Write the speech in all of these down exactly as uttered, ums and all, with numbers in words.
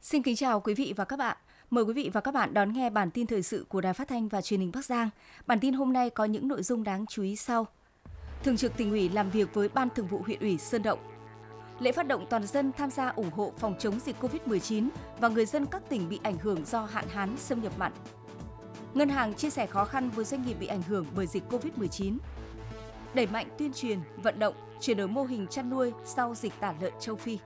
Xin kính chào quý vị và các bạn. Mời quý vị và các bạn đón nghe bản tin thời sự của Đài Phát thanh và Truyền hình Bắc Giang. Bản tin hôm nay có những nội dung đáng chú ý sau. Thường trực Tỉnh ủy làm việc với Ban Thường vụ Huyện ủy Sơn Động. Lễ phát động toàn dân tham gia ủng hộ phòng chống dịch covid mười chín và người dân các tỉnh bị ảnh hưởng do hạn hán xâm nhập mặn. Ngân hàng chia sẻ khó khăn với doanh nghiệp bị ảnh hưởng bởi dịch covid mười chín. Đẩy mạnh tuyên truyền, vận động, chuyển đổi mô hình chăn nuôi sau dịch tả lợn châu Phi.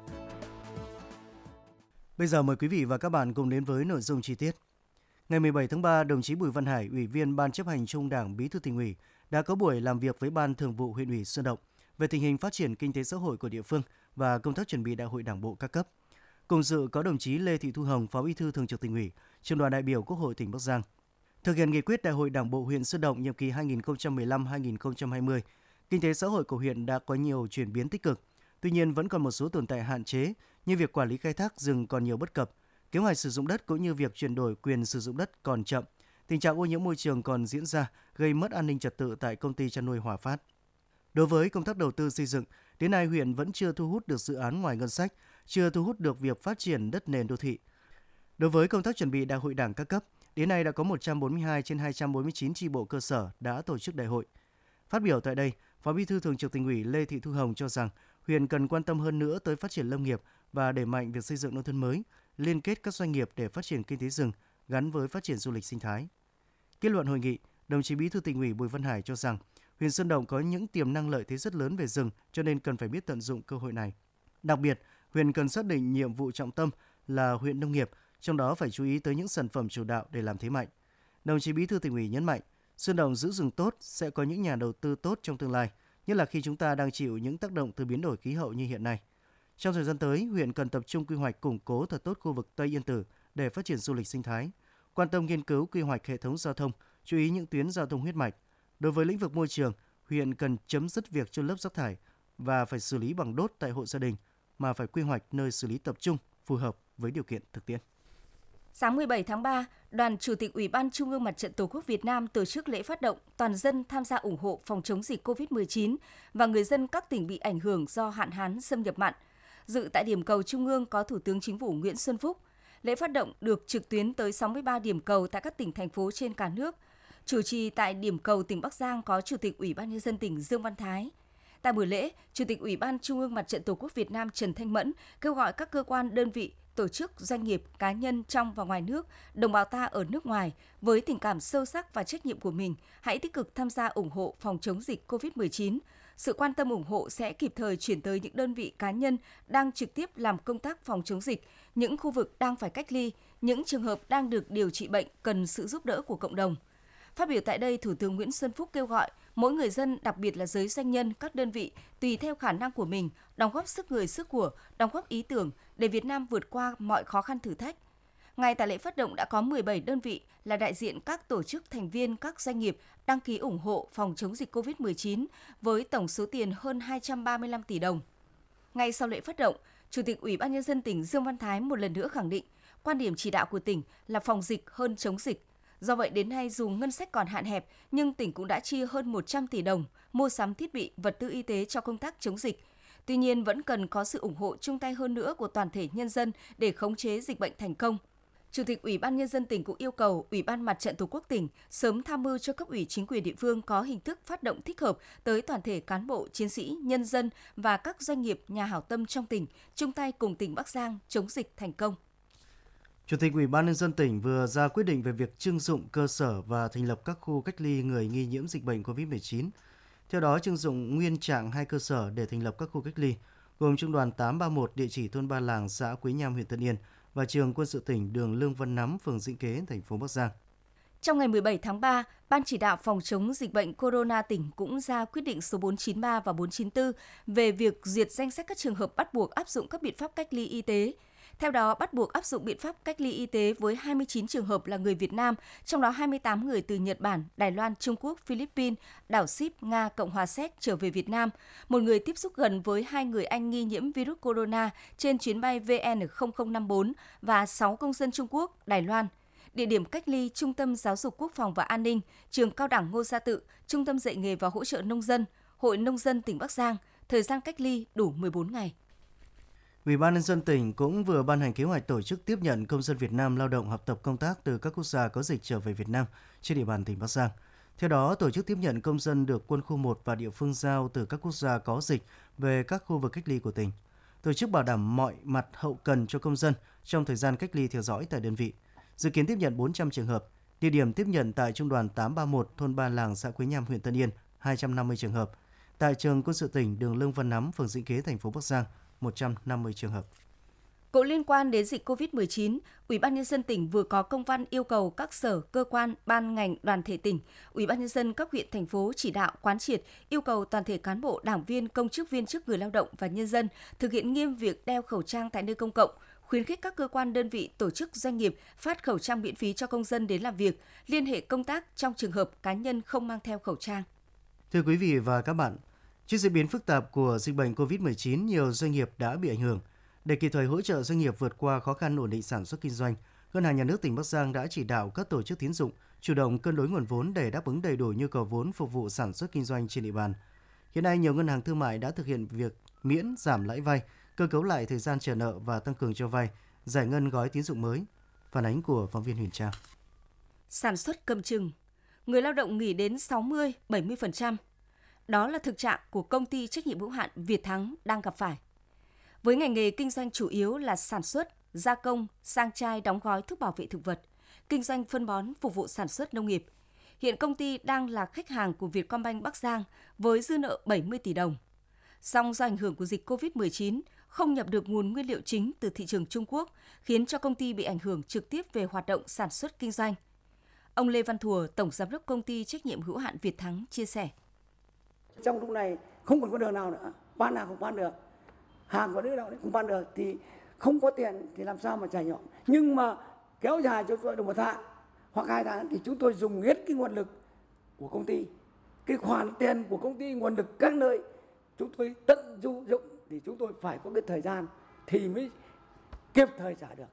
Bây giờ mời quý vị và các bạn cùng đến với nội dung chi tiết. Ngày mười bảy tháng ba, đồng chí Bùi Văn Hải, Ủy viên Ban Chấp hành Trung ương Đảng, Bí thư Tỉnh ủy đã có buổi làm việc với Ban Thường vụ Huyện ủy Sơn Động về tình hình phát triển kinh tế xã hội của địa phương và công tác chuẩn bị Đại hội Đảng bộ các cấp. Cùng dự có đồng chí Lê Thị Thu Hồng, Phó Bí thư Thường trực Tỉnh ủy, Trưởng đoàn đại biểu Quốc hội tỉnh Bắc Giang. Thực hiện nghị quyết Đại hội Đảng bộ huyện Sơn Động nhiệm kỳ hai nghìn không trăm mười lăm đến hai nghìn không trăm hai mươi, kinh tế xã hội của huyện đã có nhiều chuyển biến tích cực. Tuy nhiên vẫn còn một số tồn tại hạn chế như việc quản lý khai thác rừng còn nhiều bất cập, kế hoạch sử dụng đất cũng như việc chuyển đổi quyền sử dụng đất còn chậm, tình trạng ô nhiễm môi trường còn diễn ra gây mất an ninh trật tự tại công ty chăn nuôi Hòa Phát. Đối với công tác đầu tư xây dựng, đến nay huyện vẫn chưa thu hút được dự án ngoài ngân sách, chưa thu hút được việc phát triển đất nền đô thị. Đối với công tác chuẩn bị Đại hội Đảng các cấp, đến nay đã có một trăm bốn mươi hai trên hai trăm bốn mươi chín chi bộ cơ sở đã tổ chức đại hội. Phát biểu tại đây, Phó Bí thư Thường trực Tỉnh ủy Lê Thị Thu Hồng cho rằng huyện cần quan tâm hơn nữa tới phát triển lâm nghiệp và đẩy mạnh việc xây dựng nông thôn mới, liên kết các doanh nghiệp để phát triển kinh tế rừng gắn với phát triển du lịch sinh thái. Kết luận hội nghị, đồng chí Bí thư Tỉnh ủy Bùi Văn Hải cho rằng huyện Sơn Động có những tiềm năng lợi thế rất lớn về rừng, cho nên cần phải biết tận dụng cơ hội này. Đặc biệt, huyện cần xác định nhiệm vụ trọng tâm là huyện nông nghiệp, trong đó phải chú ý tới những sản phẩm chủ đạo để làm thế mạnh. Đồng chí Bí thư Tỉnh ủy nhấn mạnh, Sơn Động giữ rừng tốt sẽ có những nhà đầu tư tốt trong tương lai, nhất là khi chúng ta đang chịu những tác động từ biến đổi khí hậu như hiện nay. Trong thời gian tới, huyện cần tập trung quy hoạch củng cố thật tốt khu vực Tây Yên Tử để phát triển du lịch sinh thái, quan tâm nghiên cứu quy hoạch hệ thống giao thông, chú ý những tuyến giao thông huyết mạch. Đối với lĩnh vực môi trường, huyện cần chấm dứt việc chôn lấp rác thải và phải xử lý bằng đốt tại hộ gia đình, mà phải quy hoạch nơi xử lý tập trung phù hợp với điều kiện thực tiễn. Sáng mười bảy tháng ba, Đoàn Chủ tịch Ủy ban Trung ương Mặt trận Tổ quốc Việt Nam tổ chức lễ phát động toàn dân tham gia ủng hộ phòng chống dịch covid mười chín và người dân các tỉnh bị ảnh hưởng do hạn hán xâm nhập mặn. Dự tại điểm cầu Trung ương có Thủ tướng Chính phủ Nguyễn Xuân Phúc. Lễ phát động được trực tuyến tới sáu mươi ba điểm cầu tại các tỉnh, thành phố trên cả nước. Chủ trì tại điểm cầu tỉnh Bắc Giang có Chủ tịch Ủy ban Nhân dân tỉnh Dương Văn Thái. Tại buổi lễ, Chủ tịch Ủy ban Trung ương Mặt trận Tổ quốc Việt Nam Trần Thanh Mẫn kêu gọi các cơ quan, đơn vị, tổ chức, doanh nghiệp, cá nhân trong và ngoài nước, đồng bào ta ở nước ngoài với tình cảm sâu sắc và trách nhiệm của mình, hãy tích cực tham gia ủng hộ phòng chống dịch covid mười chín. Sự quan tâm ủng hộ sẽ kịp thời chuyển tới những đơn vị, cá nhân đang trực tiếp làm công tác phòng chống dịch, những khu vực đang phải cách ly, những trường hợp đang được điều trị bệnh cần sự giúp đỡ của cộng đồng. Phát biểu tại đây, Thủ tướng Nguyễn Xuân Phúc kêu gọi mỗi người dân, đặc biệt là giới doanh nhân, các đơn vị, tùy theo khả năng của mình, đóng góp sức người, sức của, đóng góp ý tưởng để Việt Nam vượt qua mọi khó khăn thử thách. Ngay tại lễ phát động đã có mười bảy đơn vị là đại diện các tổ chức thành viên các doanh nghiệp đăng ký ủng hộ phòng chống dịch covid mười chín với tổng số tiền hơn hai trăm ba mươi lăm tỷ đồng. Ngay sau lễ phát động, Chủ tịch Ủy ban Nhân dân tỉnh Dương Văn Thái một lần nữa khẳng định quan điểm chỉ đạo của tỉnh là phòng dịch hơn chống dịch. Do vậy, đến nay dù ngân sách còn hạn hẹp, nhưng tỉnh cũng đã chi hơn một trăm tỷ đồng mua sắm thiết bị, vật tư y tế cho công tác chống dịch. Tuy nhiên, vẫn cần có sự ủng hộ chung tay hơn nữa của toàn thể nhân dân để khống chế dịch bệnh thành công. Chủ tịch Ủy ban Nhân dân tỉnh cũng yêu cầu Ủy ban Mặt trận Tổ quốc tỉnh sớm tham mưu cho cấp ủy chính quyền địa phương có hình thức phát động thích hợp tới toàn thể cán bộ, chiến sĩ, nhân dân và các doanh nghiệp, nhà hảo tâm trong tỉnh, chung tay cùng tỉnh Bắc Giang chống dịch thành công. Chủ tịch Ủy ban Nhân dân tỉnh vừa ra quyết định về việc trưng dụng cơ sở và thành lập các khu cách ly người nghi nhiễm dịch bệnh covid mười chín. Theo đó, trưng dụng nguyên trạng hai cơ sở để thành lập các khu cách ly, gồm Trung đoàn tám ba mốt địa chỉ thôn Ba Làng, xã Quế Nham, huyện Tân Yên và Trường Quân sự tỉnh, đường Lương Văn Nắm, phường Dĩnh Kế, thành phố Bắc Giang. Trong ngày mười bảy tháng ba, Ban chỉ đạo phòng chống dịch bệnh corona tỉnh cũng ra quyết định số bốn trăm chín mươi ba và bốn trăm chín mươi tư về việc duyệt danh sách các trường hợp bắt buộc áp dụng các biện pháp cách ly y tế. Theo đó, bắt buộc áp dụng biện pháp cách ly y tế với hai mươi chín trường hợp là người Việt Nam, trong đó hai mươi tám người từ Nhật Bản, Đài Loan, Trung Quốc, Philippines, đảo Síp, Nga, Cộng hòa Séc trở về Việt Nam, một người tiếp xúc gần với hai người Anh nghi nhiễm virus corona trên chuyến bay V N không không năm bốn và sáu công dân Trung Quốc, Đài Loan. Địa điểm cách ly: Trung tâm Giáo dục Quốc phòng và An ninh, Trường Cao đẳng Ngô Gia Tự, Trung tâm Dạy nghề và Hỗ trợ Nông dân, Hội Nông dân tỉnh Bắc Giang. Thời gian cách ly đủ mười bốn ngày. Ủy ban nhân dân tỉnh cũng vừa ban hành kế hoạch tổ chức tiếp nhận công dân Việt Nam lao động học tập công tác từ các quốc gia có dịch trở về Việt Nam trên địa bàn tỉnh Bắc Giang. Theo đó, tổ chức tiếp nhận công dân được Quân khu một và địa phương giao từ các quốc gia có dịch về các khu vực cách ly của tỉnh. Tổ chức bảo đảm mọi mặt hậu cần cho công dân trong thời gian cách ly theo dõi tại đơn vị. Dự kiến tiếp nhận bốn trăm trường hợp. Địa điểm tiếp nhận tại Trung đoàn tám ba mốt, thôn Ba Làng, xã Quế Nham, huyện Tân Yên, hai trăm năm mươi trường hợp. Tại trường quân sự tỉnh, đường Lương Văn Nắm, phường Dĩnh Kế, thành phố Bắc Giang, một trăm năm mươi trường hợp. Cũng liên quan đến dịch covid mười chín, Ủy ban nhân dân tỉnh vừa có công văn yêu cầu các sở, cơ quan, ban ngành, đoàn thể tỉnh, Ủy ban nhân dân các huyện thành phố chỉ đạo quán triệt yêu cầu toàn thể cán bộ, đảng viên, công chức viên chức, người lao động và nhân dân thực hiện nghiêm việc đeo khẩu trang tại nơi công cộng, khuyến khích các cơ quan, đơn vị, tổ chức, doanh nghiệp phát khẩu trang miễn phí cho công dân đến làm việc, liên hệ công tác trong trường hợp cá nhân không mang theo khẩu trang. Thưa quý vị và các bạn, trước diễn biến phức tạp của dịch bệnh covid mười chín, nhiều doanh nghiệp đã bị ảnh hưởng. Để kịp thời hỗ trợ doanh nghiệp vượt qua khó khăn, ổn định sản xuất kinh doanh, Ngân hàng Nhà nước tỉnh Bắc Giang đã chỉ đạo các tổ chức tín dụng chủ động cân đối nguồn vốn để đáp ứng đầy đủ nhu cầu vốn phục vụ sản xuất kinh doanh trên địa bàn. Hiện nay, nhiều ngân hàng thương mại đã thực hiện việc miễn giảm lãi vay, cơ cấu lại thời gian trả nợ và tăng cường cho vay, giải ngân gói tín dụng mới. Phản ánh của phóng viên Huyền Trang. Sản xuất cầm chừng, người lao động nghỉ đến sáu mươi đến bảy mươi phần trăm. Đó là thực trạng của công ty trách nhiệm hữu hạn Việt Thắng đang gặp phải. Với ngành nghề kinh doanh chủ yếu là sản xuất, gia công, sang chai đóng gói thuốc bảo vệ thực vật, kinh doanh phân bón phục vụ sản xuất nông nghiệp. Hiện công ty đang là khách hàng của Vietcombank Bắc Giang với dư nợ bảy mươi tỷ đồng. Song do ảnh hưởng của dịch covid mười chín, không nhập được nguồn nguyên liệu chính từ thị trường Trung Quốc, khiến cho công ty bị ảnh hưởng trực tiếp về hoạt động sản xuất kinh doanh. Ông Lê Văn Thùa, Tổng Giám đốc Công ty Trách nhiệm hữu hạn Việt Thắng chia sẻ. Trong lúc này không còn có đường nào nữa, bán nào không bán được, hàng có đứa nào cũng không bán được thì không có tiền thì làm sao mà trả nhọn. Nhưng mà kéo dài cho tôi được một tháng hoặc hai tháng thì chúng tôi dùng hết cái nguồn lực của công ty, cái khoản tiền của công ty, nguồn lực các nơi chúng tôi tận dụng dụng thì chúng tôi phải có cái thời gian thì mới kịp thời trả được.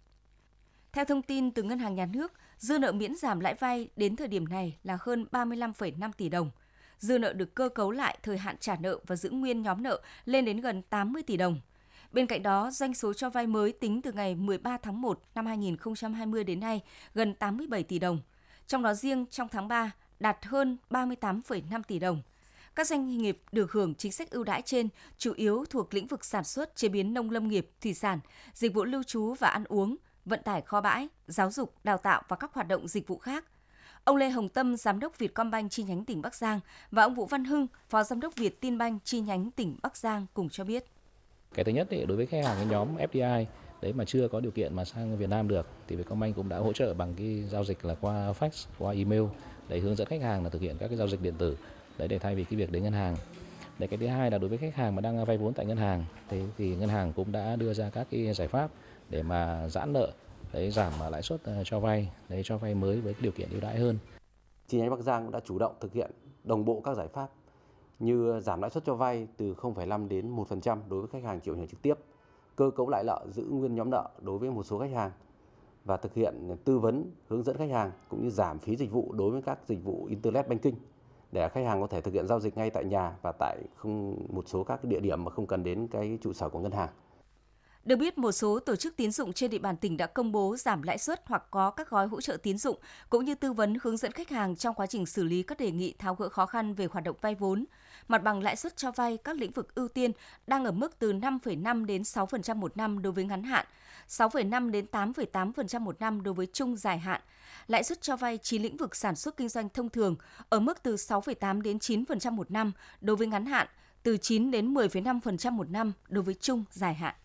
Theo thông tin từ Ngân hàng Nhà nước, dư nợ miễn giảm lãi vay đến thời điểm này là hơn ba mươi lăm phẩy năm tỷ đồng. Dư nợ được cơ cấu lại thời hạn trả nợ và giữ nguyên nhóm nợ lên đến gần tám mươi tỷ đồng. Bên cạnh đó, doanh số cho vay mới tính từ ngày mười ba tháng một năm hai nghìn không trăm hai mươi đến nay gần tám mươi bảy tỷ đồng. Trong đó riêng trong tháng ba đạt hơn ba mươi tám phẩy năm tỷ đồng. Các doanh nghiệp được hưởng chính sách ưu đãi trên chủ yếu thuộc lĩnh vực sản xuất, chế biến nông lâm nghiệp, thủy sản, dịch vụ lưu trú và ăn uống, vận tải kho bãi, giáo dục, đào tạo và các hoạt động dịch vụ khác. Ông Lê Hồng Tâm, Giám đốc Vietcombank chi nhánh tỉnh Bắc Giang và ông Vũ Văn Hưng, Phó Giám đốc Vietinbank chi nhánh tỉnh Bắc Giang cùng cho biết. Cái thứ nhất thì đối với khách hàng cái nhóm ép đê i đấy mà chưa có điều kiện mà sang Việt Nam được thì Vietcombank cũng đã hỗ trợ bằng cái giao dịch là qua fax, qua email để hướng dẫn khách hàng là thực hiện các cái giao dịch điện tử đấy để thay vì cái việc đến ngân hàng. Để cái thứ hai là đối với khách hàng mà đang vay vốn tại ngân hàng thì, thì ngân hàng cũng đã đưa ra các cái giải pháp để mà giãn nợ, đấy giảm lãi suất cho vay, đấy cho vay mới với cái điều kiện ưu đãi hơn. Chi nhánh Bắc Giang cũng đã chủ động thực hiện đồng bộ các giải pháp như giảm lãi suất cho vay từ không phẩy năm đến một phần trăm đối với khách hàng chịu ảnh hưởng trực tiếp, cơ cấu lại nợ giữ nguyên nhóm nợ đối với một số khách hàng và thực hiện tư vấn hướng dẫn khách hàng cũng như giảm phí dịch vụ đối với các dịch vụ internet banking để khách hàng có thể thực hiện giao dịch ngay tại nhà và tại không một số các địa điểm mà không cần đến cái trụ sở của ngân hàng. Được biết, một số tổ chức tín dụng trên địa bàn tỉnh đã công bố giảm lãi suất hoặc có các gói hỗ trợ tín dụng, cũng như tư vấn hướng dẫn khách hàng trong quá trình xử lý các đề nghị tháo gỡ khó khăn về hoạt động vay vốn. Mặt bằng lãi suất cho vay các lĩnh vực ưu tiên đang ở mức từ năm phẩy năm đến sáu phần trăm một năm đối với ngắn hạn, sáu phẩy năm đến tám phẩy tám phần trăm một năm đối với trung dài hạn. Lãi suất cho vay chín lĩnh vực sản xuất kinh doanh thông thường ở mức từ sáu phẩy tám đến chín phần trăm một năm đối với ngắn hạn, từ chín đến mười phẩy năm phần trăm một năm đối với trung dài hạn.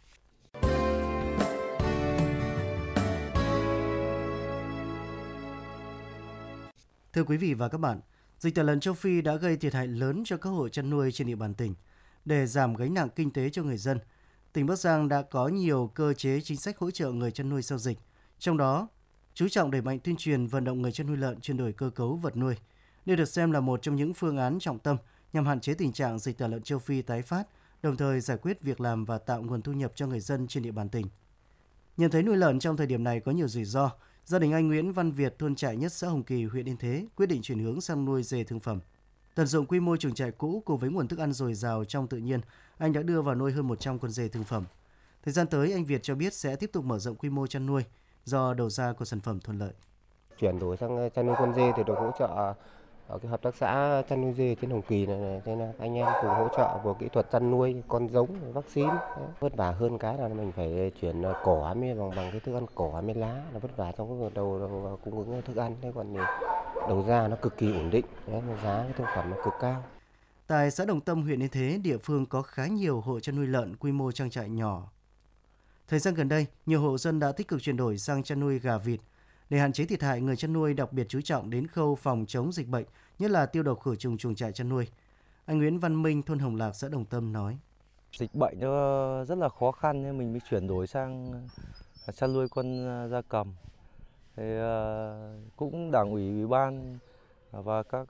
Thưa quý vị và các bạn, dịch tả lợn châu Phi đã gây thiệt hại lớn cho các hộ chăn nuôi trên địa bàn tỉnh. Để giảm gánh nặng kinh tế cho người dân, tỉnh Bắc Giang đã có nhiều cơ chế chính sách hỗ trợ người chăn nuôi sau dịch. Trong đó, chú trọng đẩy mạnh tuyên truyền vận động người chăn nuôi lợn chuyển đổi cơ cấu vật nuôi. Đây được xem là một trong những phương án trọng tâm nhằm hạn chế tình trạng dịch tả lợn châu Phi tái phát, đồng thời giải quyết việc làm và tạo nguồn thu nhập cho người dân trên địa bàn tỉnh. Nhận thấy nuôi lợn trong thời điểm này có nhiều rủi ro, gia đình anh Nguyễn Văn Việt, thôn Trại Nhất, xã Hồng Kỳ, huyện Yên Thế quyết định chuyển hướng sang nuôi dê thương phẩm. Tận dụng quy mô chuồng trại cũ cùng với nguồn thức ăn dồi dào trong tự nhiên, anh đã đưa vào nuôi hơn một trăm con dê thương phẩm. Thời gian tới, anh Việt cho biết sẽ tiếp tục mở rộng quy mô chăn nuôi do đầu ra của sản phẩm thuận lợi. Chuyển đổi sang chăn nuôi con dê thì được hỗ trợ ở cái hợp tác xã chăn nuôi dê trên Hồng Kỳ này, này. Nên là anh em cùng hỗ trợ vừa kỹ thuật chăn nuôi, con giống, vaccine. Vất vả hơn cái là mình phải chuyển cỏ mới bằng bằng cái thức ăn cỏ mới lá, nó vất vả trong cái đầu, đầu cung ứng thức ăn. Thế còn đầu ra nó cực kỳ ổn định, đấy, giá cái thực phẩm nó cực cao. Tại xã Đồng Tâm, huyện Yên Thế, địa phương có khá nhiều hộ chăn nuôi lợn quy mô trang trại nhỏ. Thời gian gần đây, nhiều hộ dân đã tích cực chuyển đổi sang chăn nuôi gà vịt. Để hạn chế thiệt hại, người chăn nuôi đặc biệt chú trọng đến khâu phòng chống dịch bệnh, nhất là tiêu độc khử trùng chuồng trại chăn nuôi. Anh Nguyễn Văn Minh, thôn Hồng Lạc, xã Đồng Tâm nói: Dịch bệnh nó rất là khó khăn nên mình mới chuyển đổi sang chăn nuôi con gia cầm. Thì cũng Đảng ủy, Ủy ban và các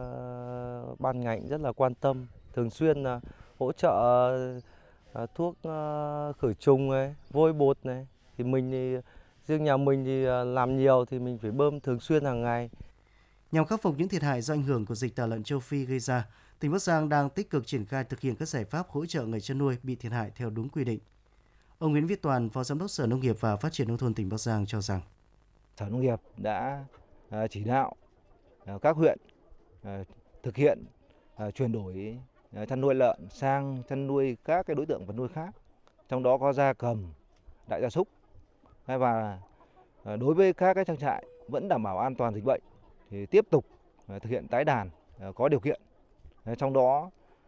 ban ngành rất là quan tâm, thường xuyên hỗ trợ thuốc khử trùng này, vôi bột này. Thì mình thì riêng nhà mình thì làm nhiều thì mình phải bơm thường xuyên hàng ngày. Nhằm khắc phục những thiệt hại do ảnh hưởng của dịch tả lợn châu Phi gây ra, tỉnh Bắc Giang đang tích cực triển khai thực hiện các giải pháp hỗ trợ người chăn nuôi bị thiệt hại theo đúng quy định. Ông Nguyễn Viết Toàn, Phó Giám đốc Sở Nông nghiệp và Phát triển Nông thôn tỉnh Bắc Giang cho rằng Sở Nông nghiệp đã chỉ đạo các huyện thực hiện chuyển đổi chăn nuôi lợn sang chăn nuôi các cái đối tượng vật nuôi khác, trong đó có gia cầm, đại gia súc. Và đối với các cái trang trại vẫn đảm bảo an toàn dịch bệnh thì tiếp tục thực hiện tái đàn có điều kiện, trong đó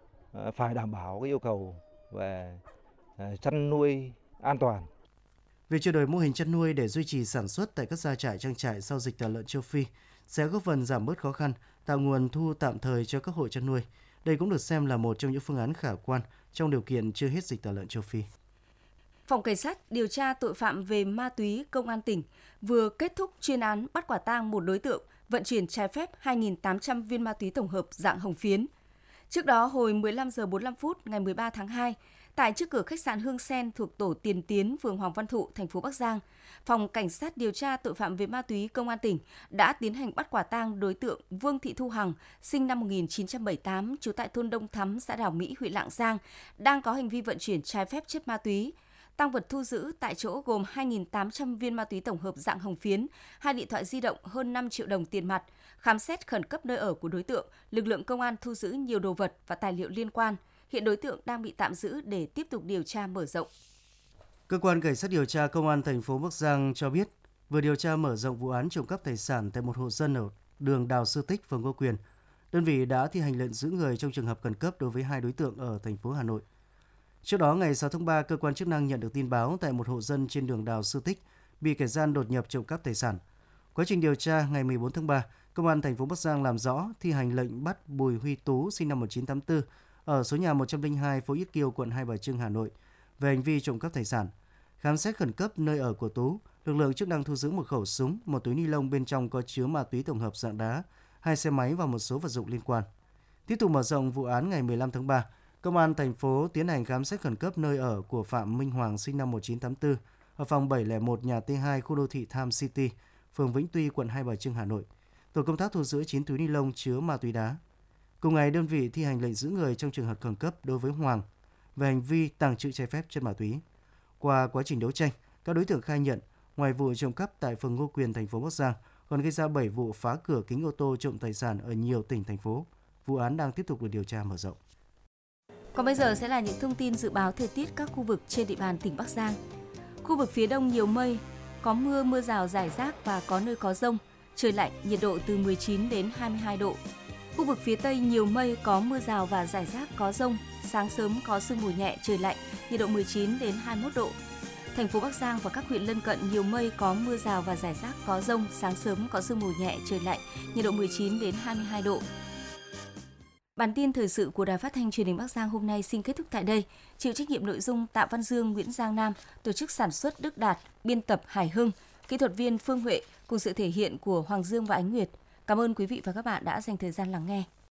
phải đảm bảo cái yêu cầu về chăn nuôi an toàn. Việc chuyển đổi mô hình chăn nuôi để duy trì sản xuất tại các gia trại, trang trại sau dịch tả lợn châu Phi sẽ góp phần giảm bớt khó khăn, tạo nguồn thu tạm thời cho các hộ chăn nuôi. Đây cũng được xem là một trong những phương án khả quan trong điều kiện chưa hết dịch tả lợn châu Phi. Phòng Cảnh sát điều tra tội phạm về ma túy Công an tỉnh vừa kết thúc chuyên án bắt quả tang một đối tượng vận chuyển trái phép hai nghìn tám trăm viên ma túy tổng hợp dạng hồng phiến. Trước đó, hồi mười lăm giờ bốn mươi lăm phút ngày mười ba tháng hai, tại trước cửa khách sạn Hương Sen thuộc tổ Tiền Tiến, phường Hoàng Văn Thụ, thành phố Bắc Giang, Phòng Cảnh sát điều tra tội phạm về ma túy Công an tỉnh đã tiến hành bắt quả tang đối tượng Vương Thị Thu Hằng, sinh năm một nghìn chín trăm bảy mươi tám, trú tại thôn Đông Thắm, xã Đảo Mỹ, huyện Lạng Giang, đang có hành vi vận chuyển trái phép chất ma túy. Tang vật thu giữ tại chỗ gồm hai nghìn tám trăm viên ma túy tổng hợp dạng hồng phiến, hai điện thoại di động, hơn năm triệu đồng tiền mặt. Khám xét khẩn cấp nơi ở của đối tượng, lực lượng công an thu giữ nhiều đồ vật và tài liệu liên quan. Hiện đối tượng đang bị tạm giữ để tiếp tục điều tra mở rộng. Cơ quan Cảnh sát điều tra Công an thành phố Bắc Giang cho biết vừa điều tra mở rộng vụ án trộm cắp tài sản tại một hộ dân ở đường Đào Sư Tích, phường Ngô Quyền. Đơn vị đã thi hành lệnh giữ người trong trường hợp khẩn cấp đối với hai đối tượng ở thành phố Hà Nội. Trước đó, ngày sáu tháng ba, cơ quan chức năng nhận được tin báo tại một hộ dân trên đường Đào Sư Tích bị kẻ gian đột nhập trộm cắp tài sản. Quá trình điều tra, ngày mười bốn tháng ba, Công an thành phố Bắc Giang làm rõ thi hành lệnh bắt Bùi Huy Tú, sinh năm một nghìn chín trăm tám mươi tư, ở số nhà một trăm lẻ hai phố Yết Kiêu, quận Hai Bà Trưng, Hà Nội, về hành vi trộm cắp tài sản. Khám xét khẩn cấp nơi ở của Tú, lực lượng chức năng thu giữ một khẩu súng, một túi ni lông bên trong có chứa ma túy tổng hợp dạng đá, hai xe máy và một số vật dụng liên quan. Tiếp tục mở rộng vụ án, ngày mười lăm tháng ba, Công an thành phố tiến hành khám xét khẩn cấp nơi ở của Phạm Minh Hoàng, sinh năm một nghìn chín trăm tám mươi tư, ở phòng bảy không một nhà T hai, khu đô thị Tham City, phường Vĩnh Tuy, quận Hai Bà Trưng, Hà Nội. Tổ công tác thu giữ chín túi ni lông chứa ma túy đá. Cùng ngày, đơn vị thi hành lệnh giữ người trong trường hợp khẩn cấp đối với Hoàng về hành vi tàng trữ trái phép chất ma túy. Qua quá trình đấu tranh, các đối tượng khai nhận ngoài vụ trộm cắp tại phường Ngô Quyền, thành phố Bắc Giang, còn gây ra bảy vụ phá cửa kính ô tô trộm tài sản ở nhiều tỉnh, thành phố. Vụ án đang tiếp tục được điều tra mở rộng. Còn bây giờ sẽ là những thông tin dự báo thời tiết các khu vực trên địa bàn tỉnh Bắc Giang. Khu vực phía Đông nhiều mây, có mưa, mưa rào rải rác và có nơi có dông. Trời lạnh, nhiệt độ từ mười chín đến hai mươi hai độ. Khu vực phía Tây nhiều mây, có mưa rào và rải rác có dông. Sáng sớm có sương mù nhẹ, trời lạnh, nhiệt độ mười chín đến hai mươi mốt độ. Thành phố Bắc Giang và các huyện lân cận nhiều mây, có mưa rào và rải rác có dông. Sáng sớm có sương mù nhẹ, trời lạnh, nhiệt độ mười chín đến hai mươi hai độ. Bản tin thời sự của Đài Phát thanh Truyền hình Bắc Giang hôm nay xin kết thúc tại đây. Chịu trách nhiệm nội dung Tạ Văn Dương, Nguyễn Giang Nam, tổ chức sản xuất Đức Đạt, biên tập Hải Hưng, kỹ thuật viên Phương Huệ cùng sự thể hiện của Hoàng Dương và Ánh Nguyệt. Cảm ơn quý vị và các bạn đã dành thời gian lắng nghe.